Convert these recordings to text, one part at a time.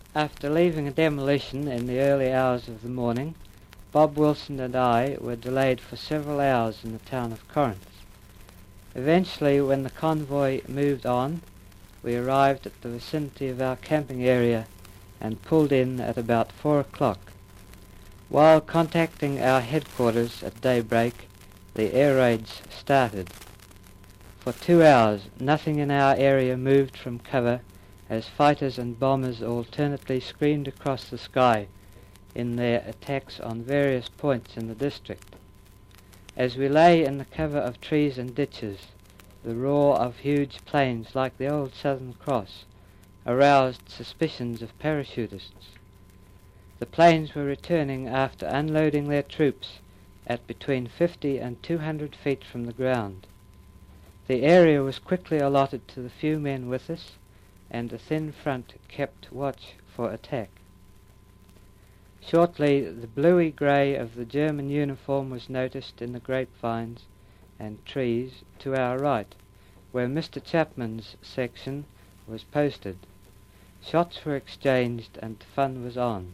After leaving a demolition in the early hours of the morning, Bob Wilson and I were delayed for several hours in the town of Corinth. Eventually, when the convoy moved on, we arrived at the vicinity of our camping area and pulled in at about 4 o'clock. While contacting our headquarters at daybreak, the air raids started. For 2 hours, nothing in our area moved from cover as fighters and bombers alternately screamed across the sky in their attacks on various points in the district. As we lay in the cover of trees and ditches, the roar of huge planes like the old Southern Cross aroused suspicions of parachutists. The planes were returning after unloading their troops at between 50 and 200 feet from the ground. The area was quickly allotted to the few men with us, and a thin front kept watch for attack. Shortly, the bluey-grey of the German uniform was noticed in the grapevines and trees to our right, where Mr. Chapman's section was posted. Shots were exchanged and fun was on.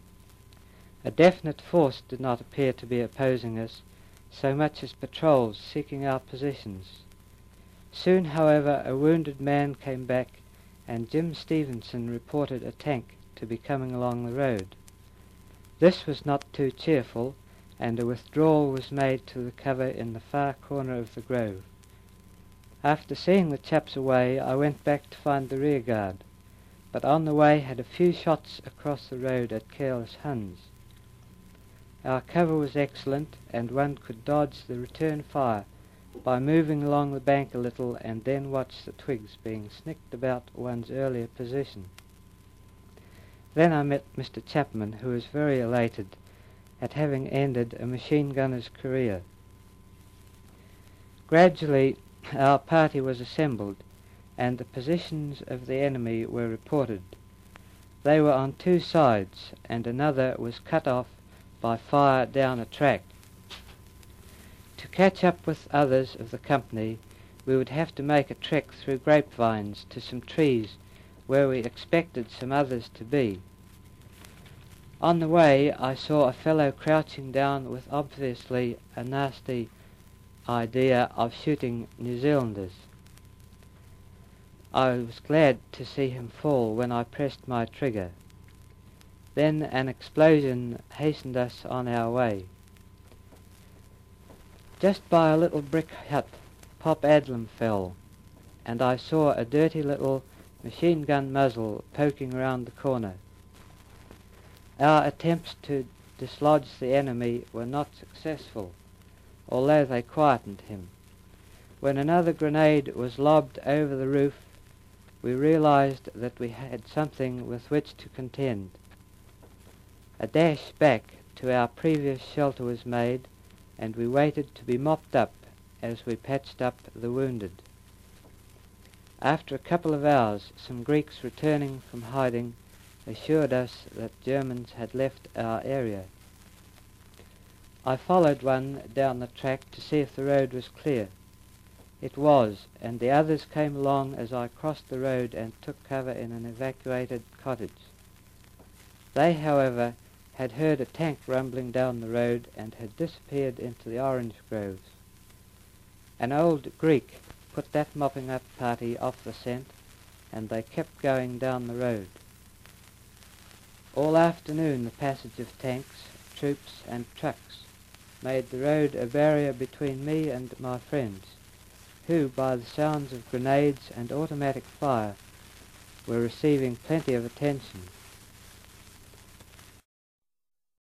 A definite force did not appear to be opposing us, so much as patrols seeking our positions. Soon, however, a wounded man came back, and Jim Stevenson reported a tank to be coming along the road. This was not too cheerful, and a withdrawal was made to the cover in the far corner of the grove. After seeing the chaps away, I went back to find the rear guard, but on the way had a few shots across the road at careless Huns. Our cover was excellent, and one could dodge the return fire by moving along the bank a little and then watch the twigs being snicked about one's earlier position. Then I met Mr. Chapman, who was very elated at having ended a machine gunner's career. Gradually our party was assembled, and the positions of the enemy were reported. They were on 2 sides, and another was cut off by fire down a track. To catch up with others of the company, we would have to make a trek through grapevines to some trees where we expected some others to be. On the way, I saw a fellow crouching down with obviously a nasty idea of shooting New Zealanders. I was glad to see him fall when I pressed my trigger. Then an explosion hastened us on our way. Just by a little brick hut, Pop Adlam fell, and I saw a dirty little machine gun muzzle poking round the corner. Our attempts to dislodge the enemy were not successful, although they quietened him. When another grenade was lobbed over the roof, we realized that we had something with which to contend. A dash back to our previous shelter was made, and we waited to be mopped up as we patched up the wounded. After a couple of hours, some Greeks returning from hiding assured us that Germans had left our area. I followed one down the track to see if the road was clear. It was, and the others came along as I crossed the road and took cover in an evacuated cottage. They, however, had heard a tank rumbling down the road and had disappeared into the orange groves. An old Greek put that mopping up party off the scent, and they kept going down the road. All afternoon the passage of tanks, troops and trucks made the road a barrier between me and my friends, who, by the sounds of grenades and automatic fire, were receiving plenty of attention.